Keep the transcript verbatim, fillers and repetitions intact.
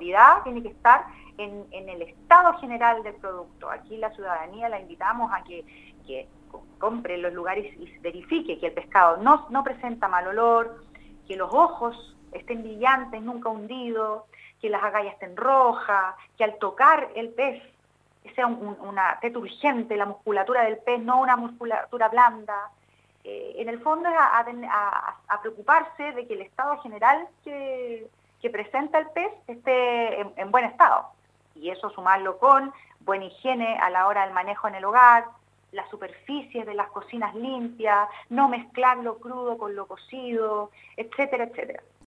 seguridad tiene que estar en, en el estado general del producto. Aquí la ciudadanía la invitamos a que, que compre en los lugares y verifique que el pescado no, no presenta mal olor, que los ojos estén brillantes, nunca hundidos, que las agallas estén rojas, que al tocar el pez sea un, un, una té turgente, la musculatura del pez, no una musculatura blanda. Eh, en el fondo es a, a, a preocuparse de que el estado general que, que presenta el pez esté en, en buen estado. Y eso sumarlo con buena higiene a la hora del manejo en el hogar, las superficies de las cocinas limpias, no mezclar lo crudo con lo cocido, etcétera, etcétera.